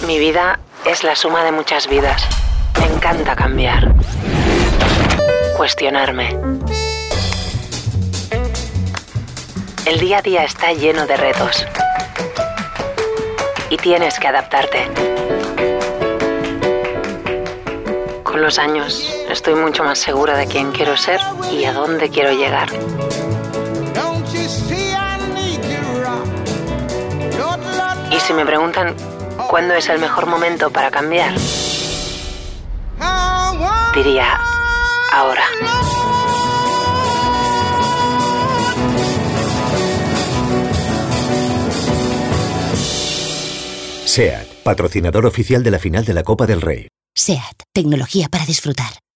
Mi vida es la suma de muchas vidas. Me encanta cambiar. Cuestionarme. El día a día está lleno de retos. Y tienes que adaptarte. Con los años, estoy mucho más segura de quién quiero ser y a dónde quiero llegar. Y si me preguntan cuándo es el mejor momento para cambiar, diría ahora. SEAT, patrocinador oficial de la final de la Copa del Rey. SEAT, tecnología para disfrutar.